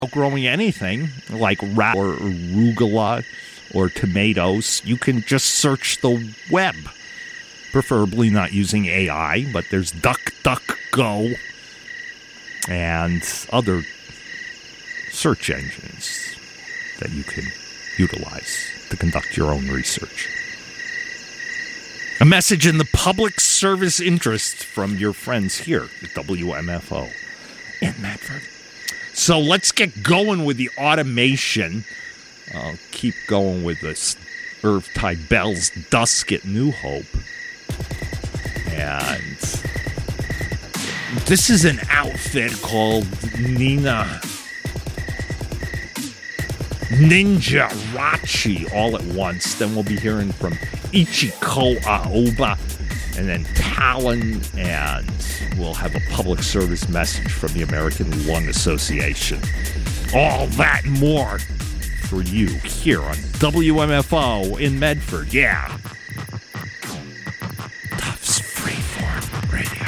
growing anything like rat or arugula or tomatoes, you can just search the web. Preferably not using AI, but there's DuckDuckGo and other search engines that you can utilize to conduct your own research. A message in the public service interest from your friends here at WMFO in Medford. So let's get going with the automation. I'll keep going with this Irv Tybell's Dusk at New Hope. And this is an outfit called Ninja Rachi all at once. Then we'll be hearing from Ichiko Aoba and then Talon, and we'll have a public service message from the American Lung Association. All that and more for you here on WMFO in Medford. Yeah. Tufts Freeform Radio.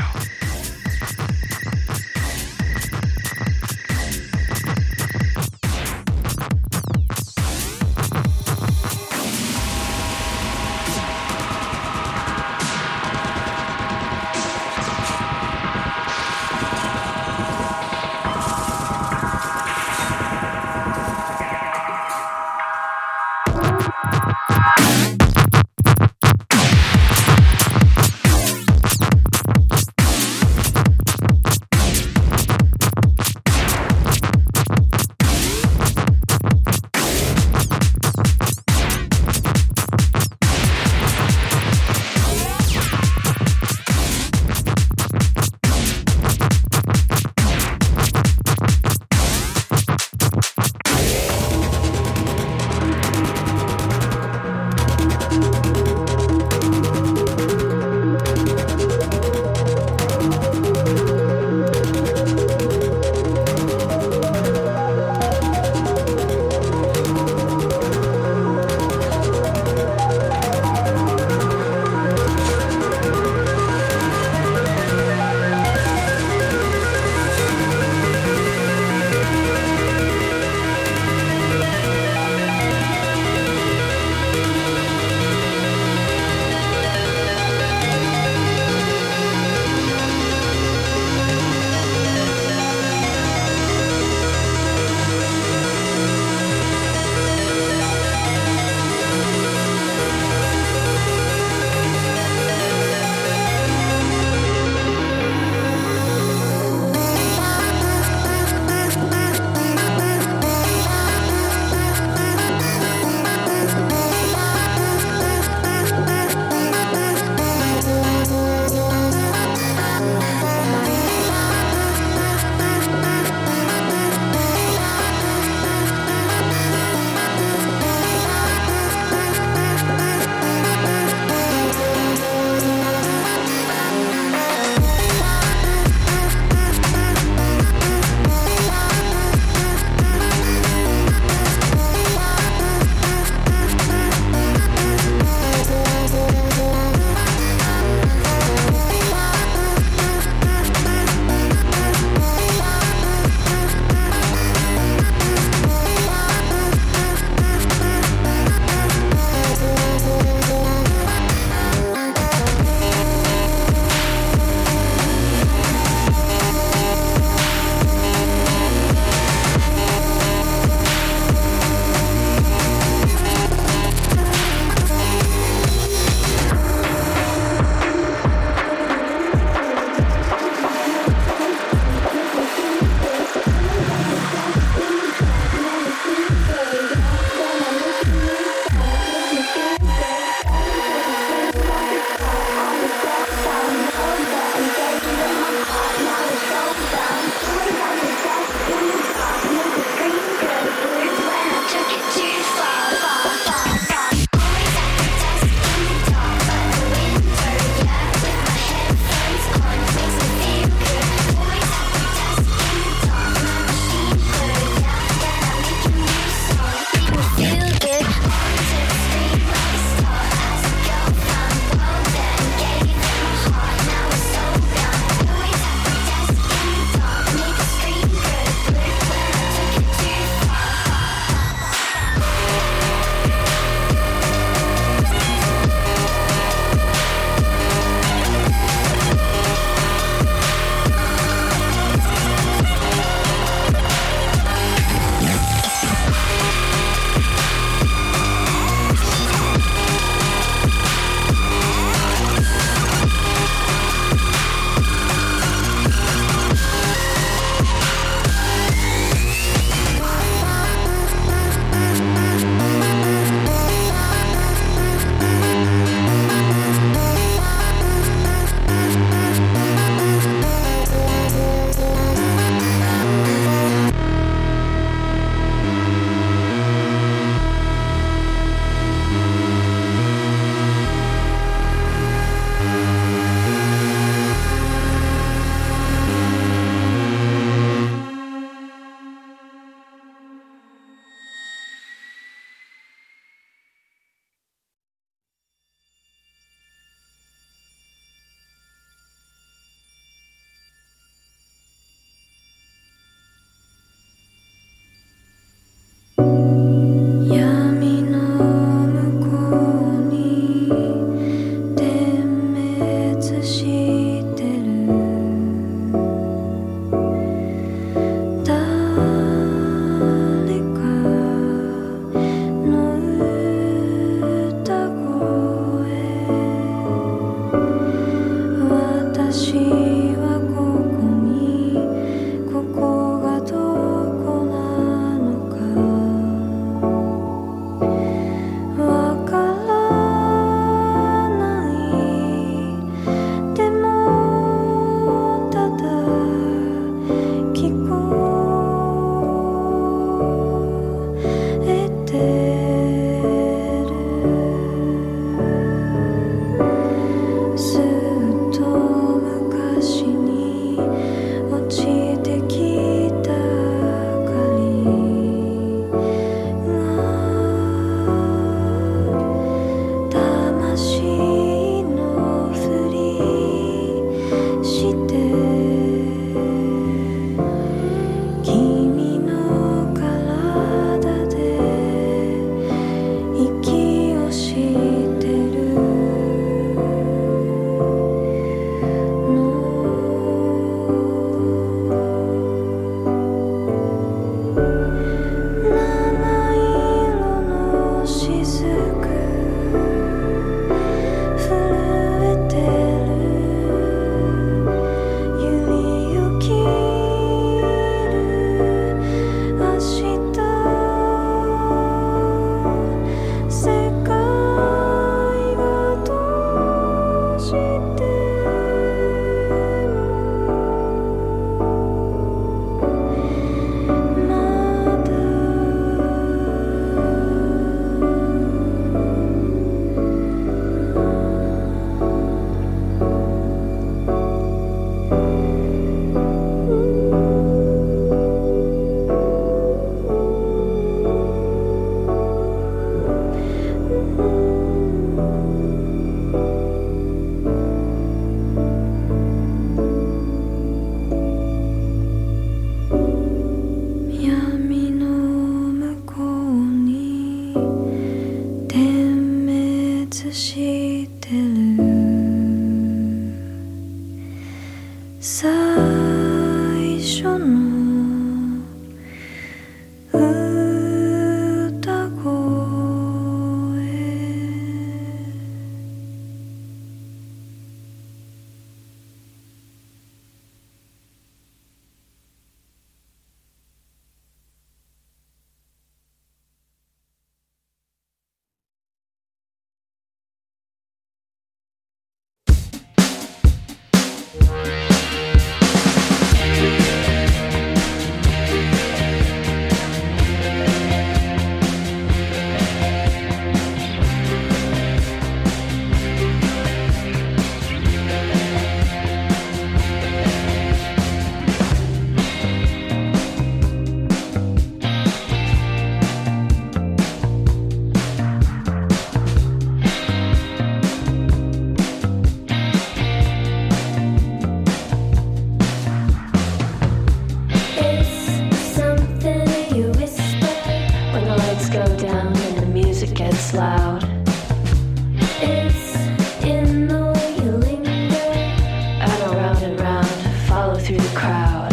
it's loud. It's in the way you linger. I go round and round, follow through the crowd.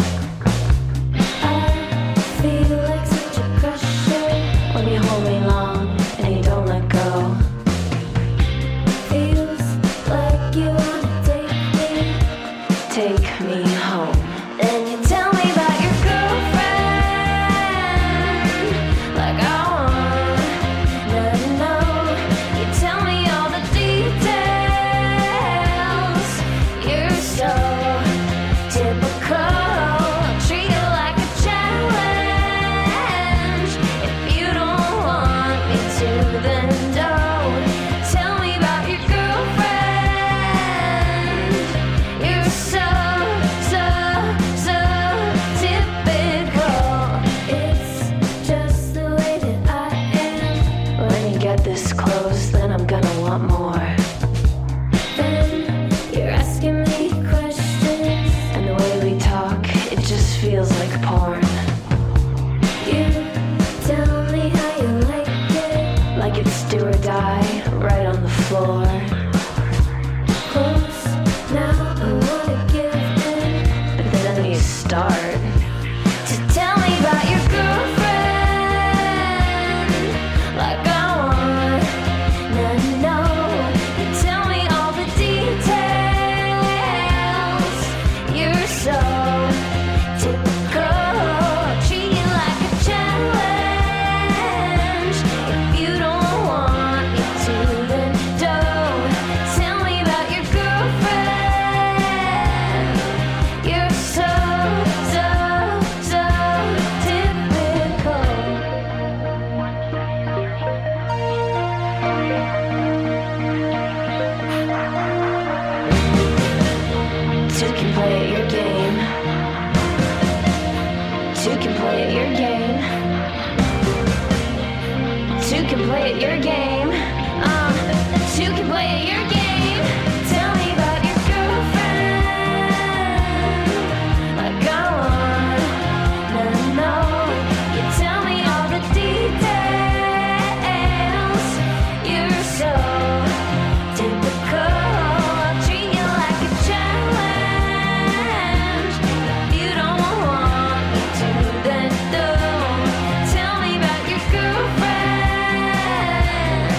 I feel like such a crusher when you hold me long and you don't let go. Feels like you wanna take me home. And you tell me about your girlfriend, like I wanna know. You tell me all the details. You're so typical. I'll treat you like a challenge. If you don't want me to, then don't. Tell me about your girlfriend. You're so typical. It's just the way that I am. When you get this close, then I'm gonna want more. Then you're asking me questions, and the way we talk, it just feels like porn. You tell me how you like it, like it's do or die, right on the floor. Close now, I wanna give in, but then you start to tell me about your girlfriend, like I wanna know. You tell me all the details. You're so typical. I'll treat you like a challenge. If you don't want me to, then don't. Tell me about your girlfriend. You're so typical. Two can play at your game. Two can play at your game. Two can play at your game. Two can play at your game. Tell me about your girlfriend, like I wanna know. You tell me all the details. You're so typical. I'll treat you like a challenge. If you don't want me to, then don't. Tell me about your girlfriend.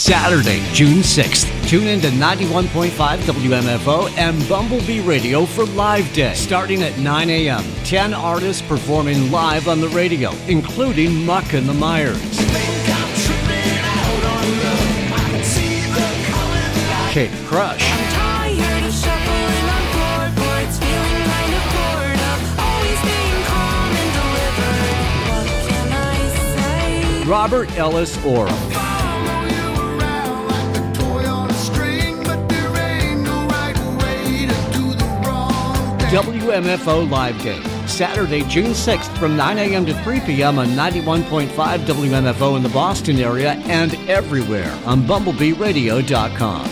Saturday, June 6th. Tune in to 91.5 WMFO and Bumblebee Radio for Live Day. Starting at 9 a.m., 10 artists performing live on the radio, including Muck and the Myers. Kate Crush. I'm tired of shuffling on floorboards, feeling kind of bored of always being calm and deliberate. What can I say? Robert Ellis Oram. WMFO Live Day, Saturday, June 6th from 9 a.m. to 3 p.m. on 91.5 WMFO in the Boston area and everywhere on BumblebeeRadio.com.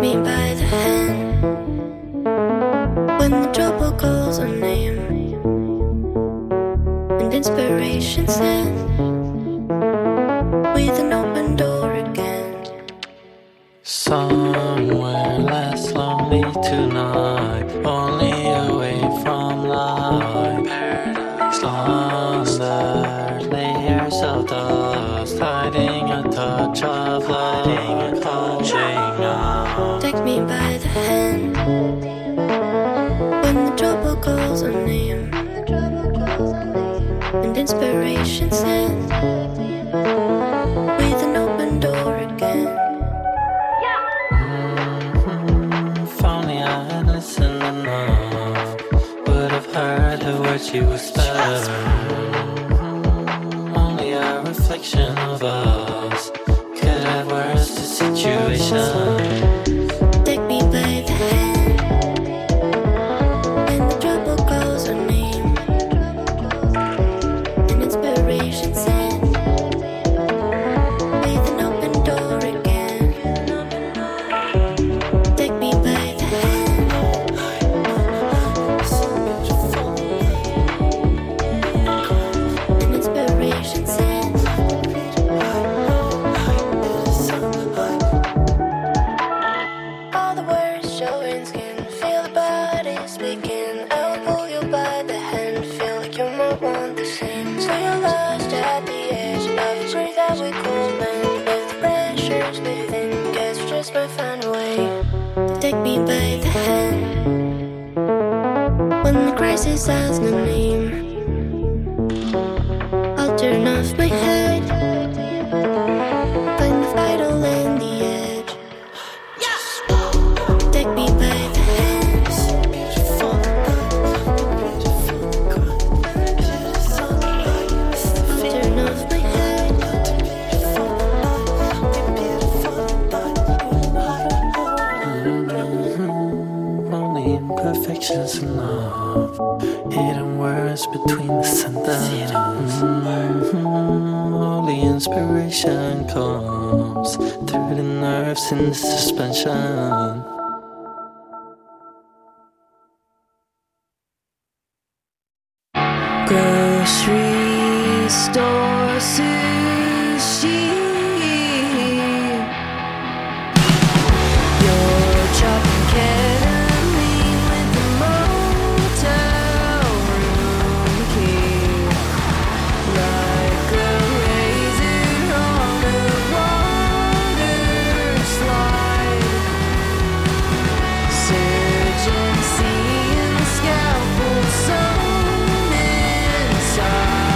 me by the hand when the trouble calls our name and inspiration sent with an open door again. Somewhere less lonely tonight, only away from life. Paradise lost under layers of dust, hiding a touch of light, touching out. Take me by the hand when the trouble calls our name and inspiration sent with an open door again. If only I had listened enough, would have heard the words you whispered. Only a reflection of us could have worse the situation. Take me by the hand when the trouble calls our name and inspiration sent with an open door again. Take me by the hand and inspiration sent. All the words showing skin, feel the body speaking. I'll pull you by the hand, feel like you might want the same. So you're lost at the edge of a breeze that we cool bend with the pressures within. Guess we just might find a way to take me by the hand when the crisis has no name. I'll turn off my head, find the vital in the edge. Take me by the hands. Turn off my head. Only imperfections enough, hidden words between the sentences. Only inspiration comes through the nerves in the suspension. Grocery store sushi. You're chopping ketamine with the motel room key, like a razor on a water slide. Surgeon seeing the scalpel sewn inside.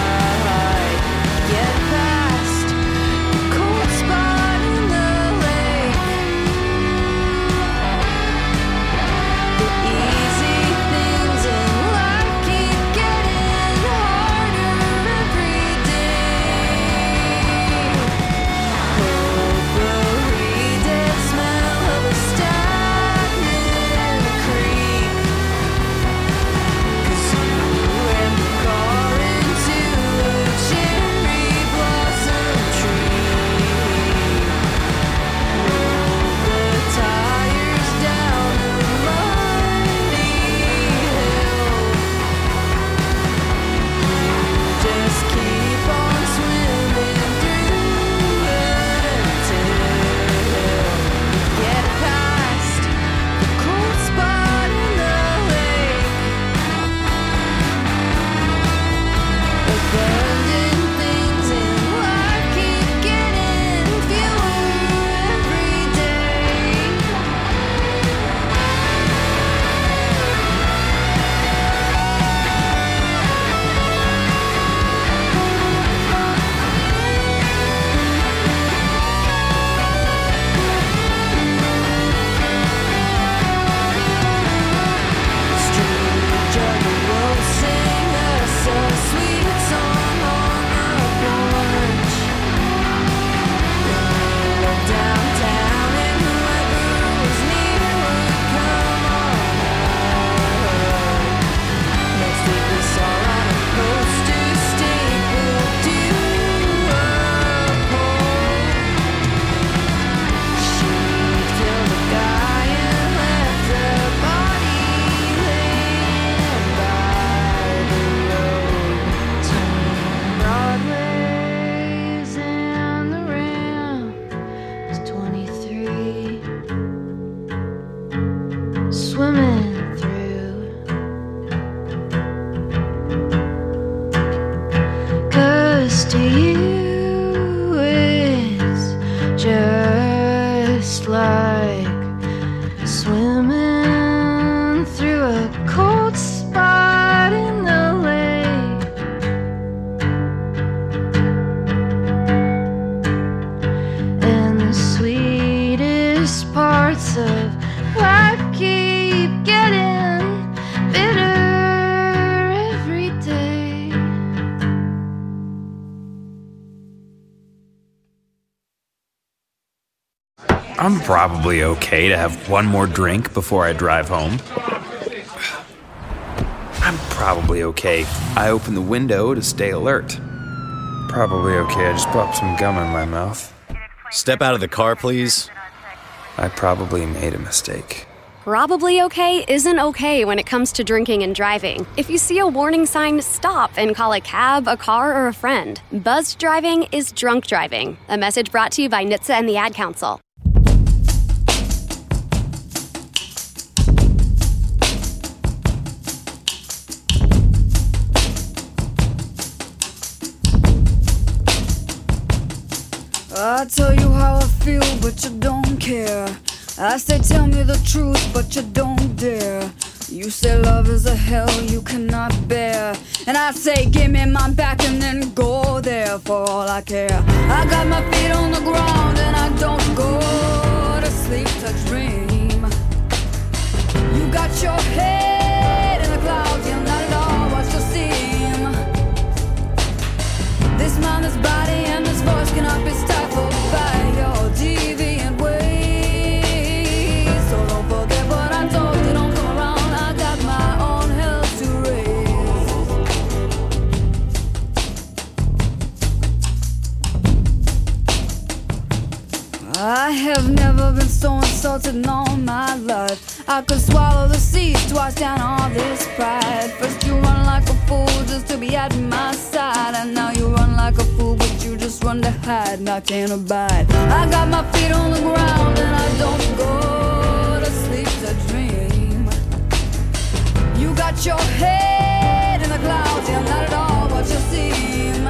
I'm probably okay to have one more drink before I drive home. I'm probably okay. I open the window to stay alert. Probably okay. I just popped some gum in my mouth. Step out of the car, please. I probably made a mistake. Probably okay isn't okay when it comes to drinking and driving. If you see a warning sign, stop and call a cab, a car, or a friend. Buzzed driving is drunk driving. A message brought to you by NHTSA and the Ad Council. I tell you how I feel, but you don't care. I say tell me the truth, but you don't dare. You say love is a hell you cannot bear, and I say give me my back and then go there for all I care. I got my feet on the ground and I don't go to sleep to dream. You got your head in the clouds, you're not at all what you seem. This mind, this body, and this voice cannot be stifled by your deviant ways. So don't forget what I told you, don't come around. I got my own hell to raise. I have never been so insulted in all my life. I could swallow the seas to wash down all this pride. First you run like a fool just to be at my side, and now you run like a fool but you just run to hide, and I can't abide. I got my feet on the ground and I don't go to sleep to dream. You got your head in the clouds, you're not at all what you seem.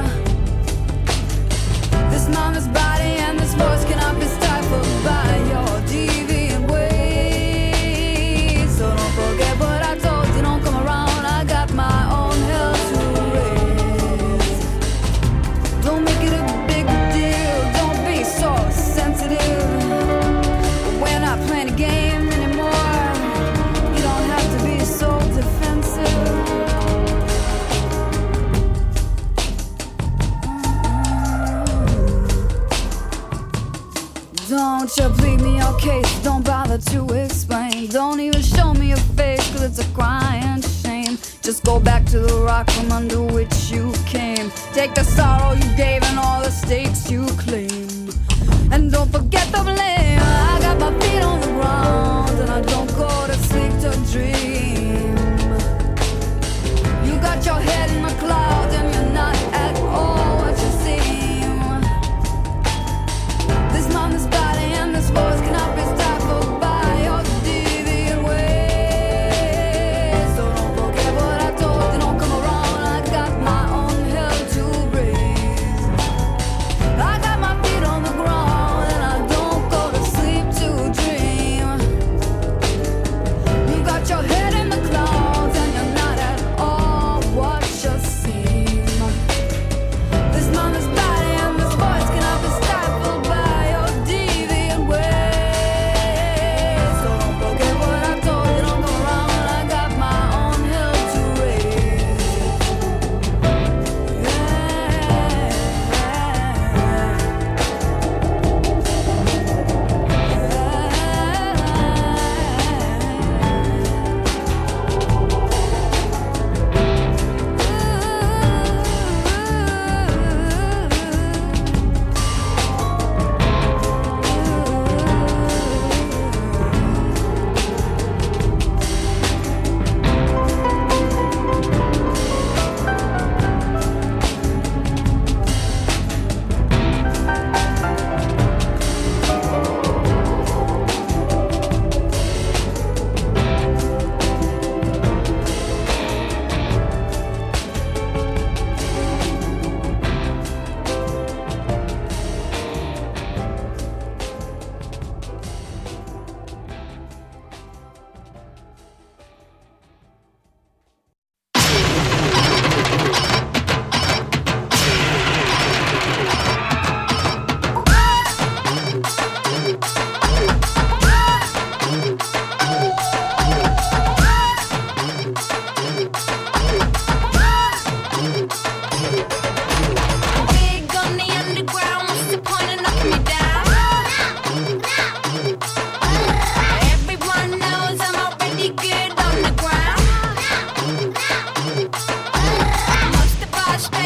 This mind, this body, and this voice cannot be stifled by your deviant ways. So don't forget what I told you, don't come around. I got my own hell to raise. Don't make it a big deal, don't be so sensitive. We're not playing a game anymore. You don't have to be so defensive. Don't you plead me your case, don't bother to explain. Don't even show me your face, cause it's a crying shame. Just go back to the rock from under which you came. Take the sorrow you gave and all the stakes you claim. And don't forget the blame. I got my feet on the ground and I don't go to sleep to dream. You got your head in the clouds and you're not at all what you seem. This mind, this body, and this voice cannot be stifled by your deviant ways. So don't forget what I told you, don't come around. I got my own hell to raise.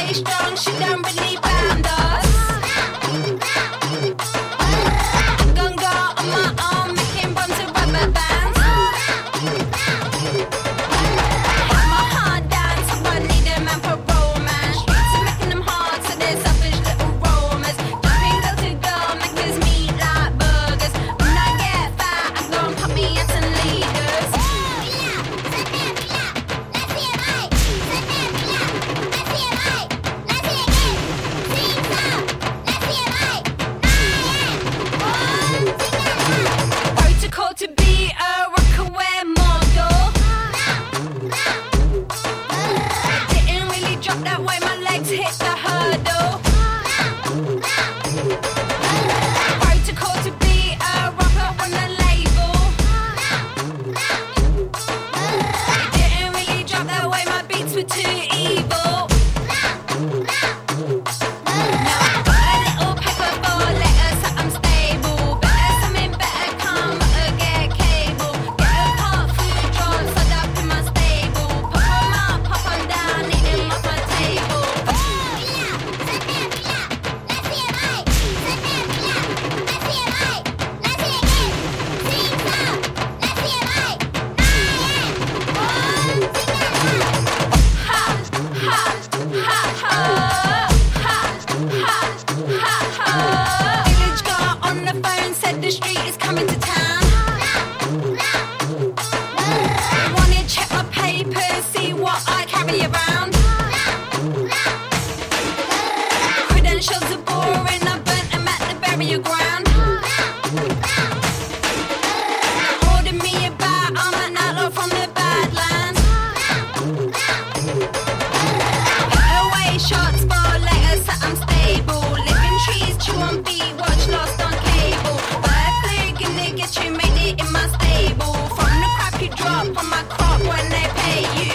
stay strong, she don't really bound us. Ganga on my arm, making bonds of rubber bands. My heart dance, I need a man for romance. Streets are making them hard, so they're selfish little roamers. Jumping girl to girl, makers meet like burgers. When I get fat, I go and put me at some leaders. Protocol to be a rockaway model. Didn't really drop that way, my legs hit the hurdle. Protocol to be a rocker on the label. Didn't really drop that way, my beats were too evil. Now I got a little paper for letters, so I'm stable. Better something better come, better get cable. Get a pot food drawn, set up in my stable. Pop 'em up, pop 'em down, eat 'em off my table. Village girl on the phone said the street is coming to town. Wanna check my papers, see what I carry around. Credentials are boring, I burnt them at the burial ground. Order me about, I'm an outlaw from the Badlands. Put away shots for letters, so I'm stable. Living trees, chew on beat, watch Lost on cable. Bird flu, gonna get you, made it in my stable. From the crap you drop on my crop when they pay you.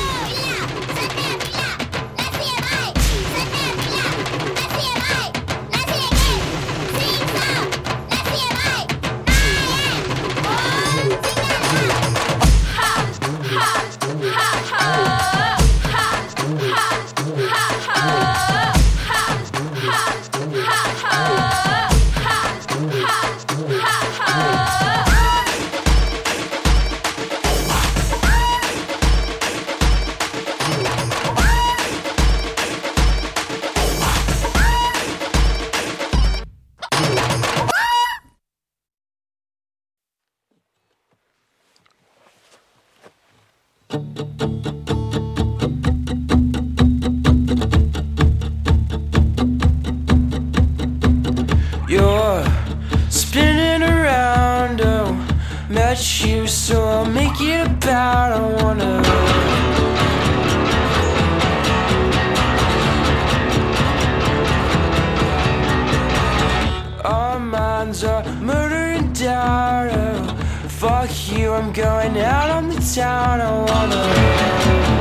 You're spinning around, oh, met you, so I'll make it about. I wanna our minds are murdering down, oh, fuck you, I'm going out on the town. I wanna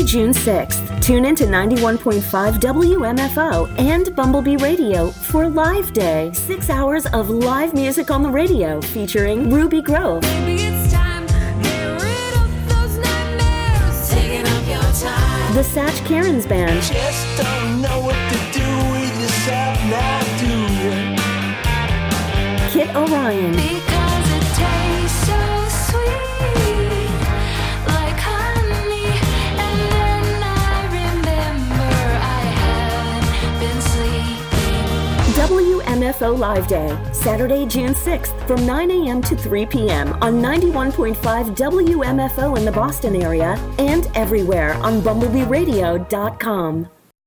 June 6th. Tune in to 91.5 WMFO and Bumblebee Radio for Live Day. 6 hours of live music on the radio featuring Ruby Grove, Maybe it's time to get rid of those nightmares, taking up your time. the Satch Karen's Band, Just don't know what to do with yourself now, do you? Kit Orion, Because it tastes so sweet, like honey. And then I remember I haven't been sleeping. WMFO Live Day, Saturday, June 6th from 9 a.m. to 3 p.m. on 91.5 WMFO in the Boston area and everywhere on BumblebeeRadio.com.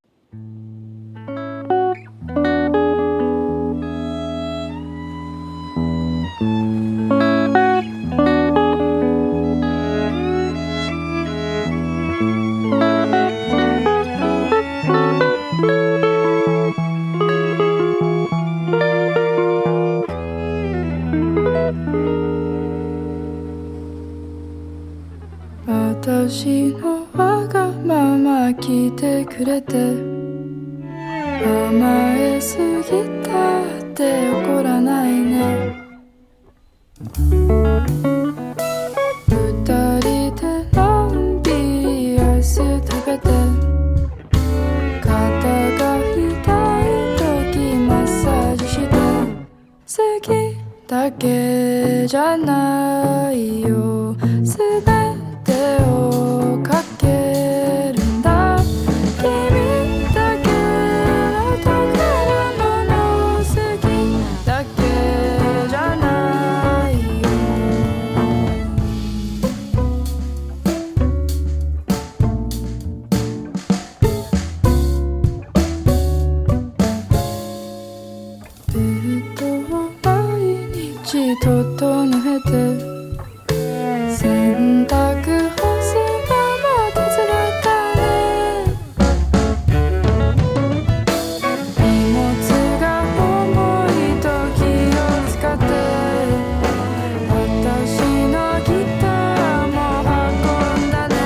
私のわがまま聞いてくれて、甘えすぎたって怒らないね。二人でのんびりアイス食べて、肩が痛い時マッサージして、好きだけじゃないよ、すべてをかけるんだ。君だけの宝物、好きだけじゃないよ。ベッドを毎日整えて、洗濯干すのも手伝ったね。荷物が重い時を使って私のギターも運んだね。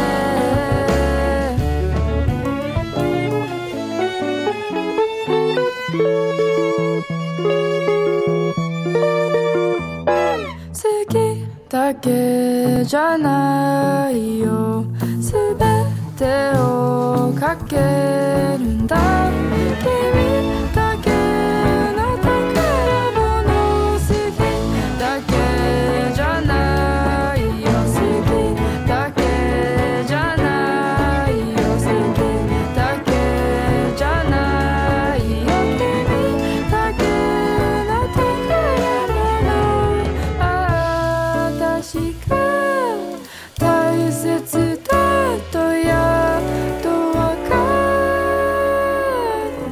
好きだけじゃないよ、すべてをかけるんだ。君だけの宝物、好きだけじゃないよ、好きだけじゃないよ、好きだけじゃないよ、君だけの宝物、私が大切だとやっとわかった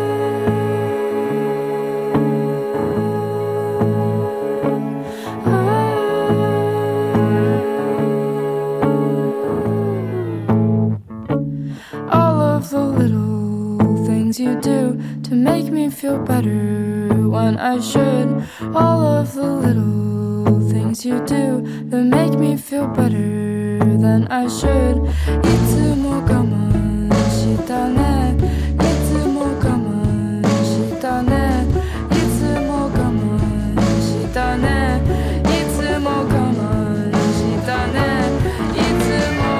。All of the little things you do to make me feel better when I should. All of the little things you do that make me feel better than I should. いつも我慢したね、いつも我慢したね、いつも我慢したね、いつも我慢したね、いつも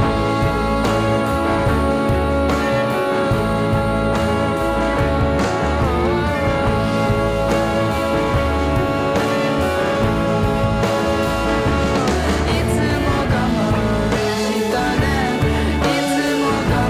いつも我慢したね、いつも我慢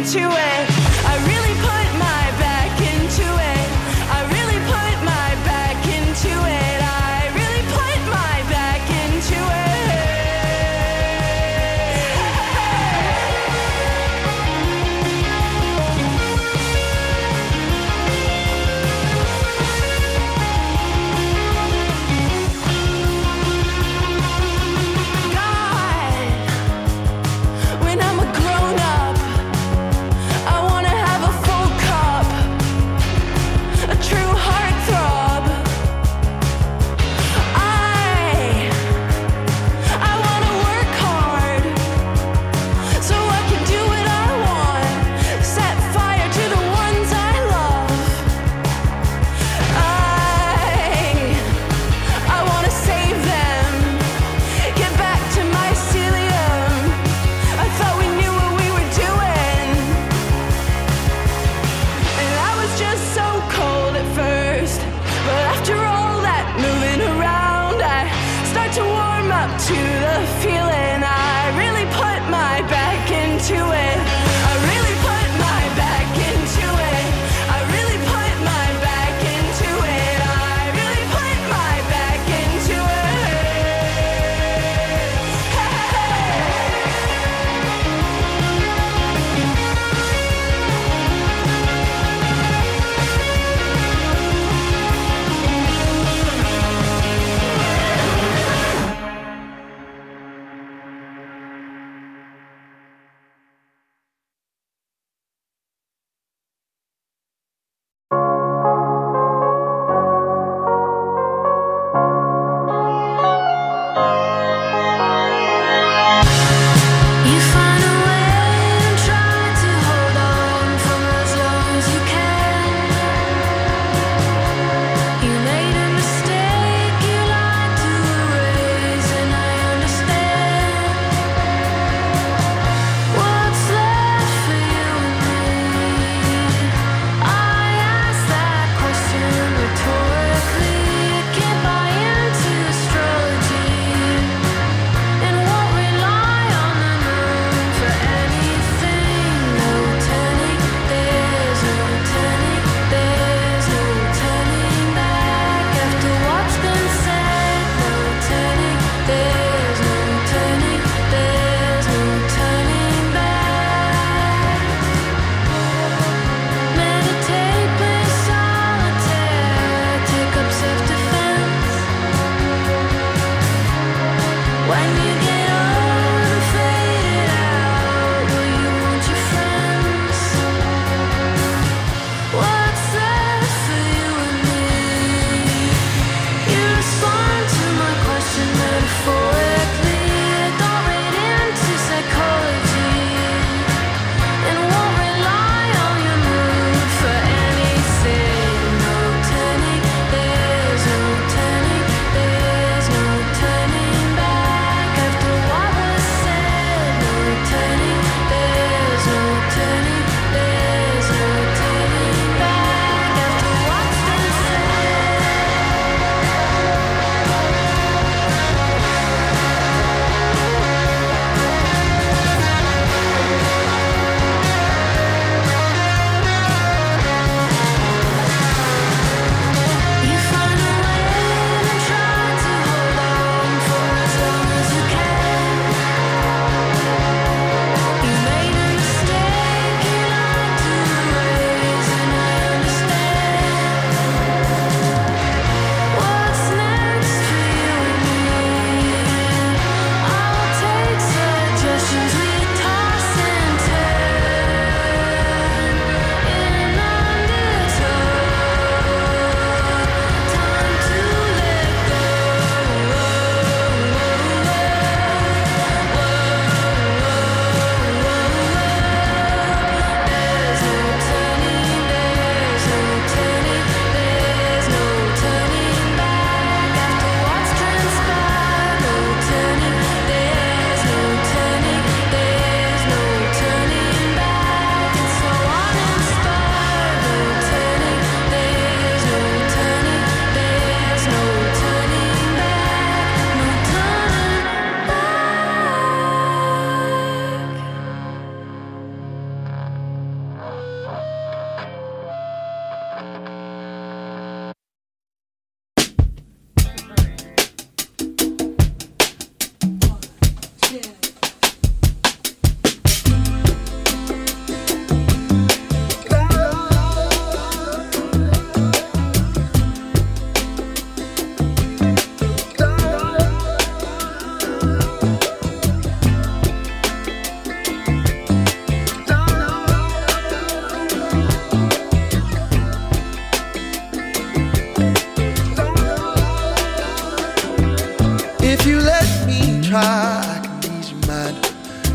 into it. I really put my back into it. I really put my back into it. I really put my back into God, when I'm a grown up, I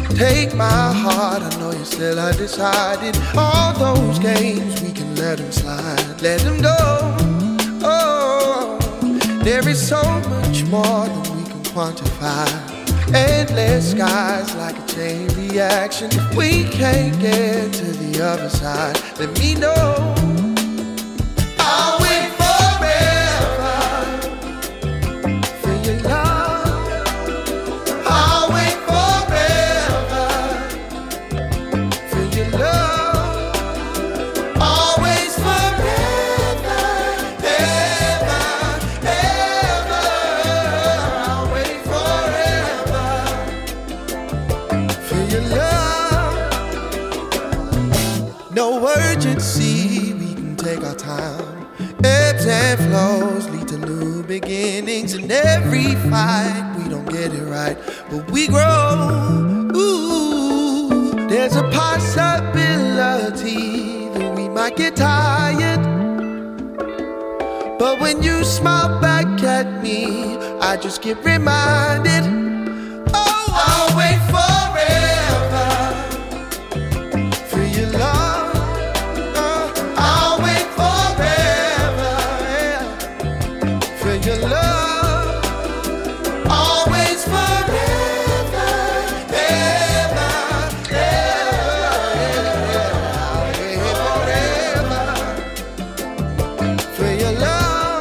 Take my heart, I know you're still undecided. All those games, we can let them slide. Let them go. Oh, there is so much more than we can quantify. Endless skies like a chain reaction. If we can't get to the other side, let me know. I'll wait forever for your love. I'll wait forever for your love. Always forever, ever, ever. I'll wait forever for your love. No urgency, we can take our time. Ebbs and flows lead to new beginnings. In every fight, we don't get it right, but we grow. Ooh, there's a possibility that we might get tired, but when you smile back at me, I just get reminded. Oh, I'll wait forever for your love. I'll wait forever, yeah, for your love. Always forever, ever, ever, I'll wait forever for your love.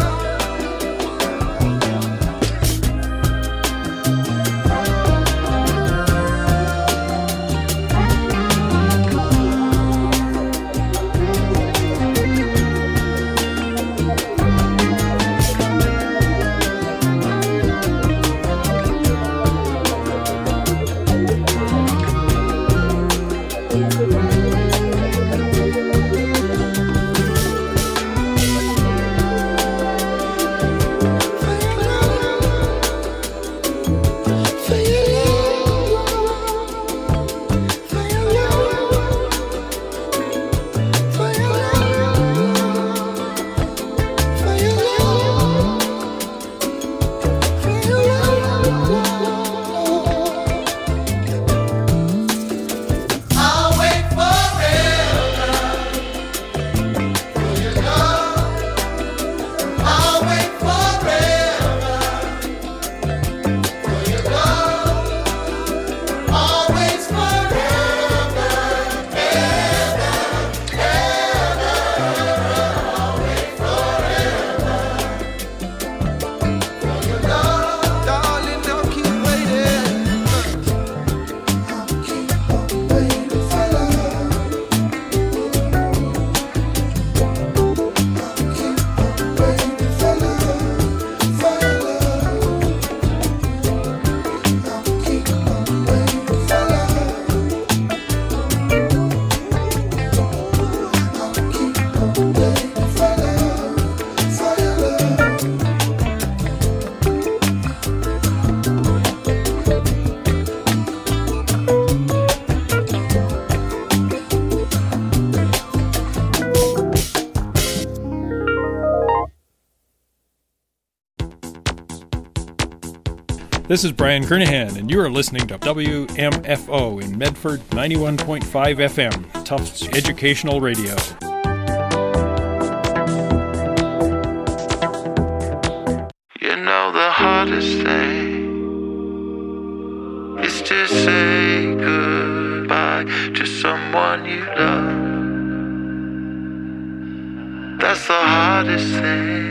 This is Brian Kernahan, and you are listening to WMFO in Medford 91.5 FM, Tufts Educational Radio. You know the hardest thing is to say goodbye to someone you love. That's the hardest thing.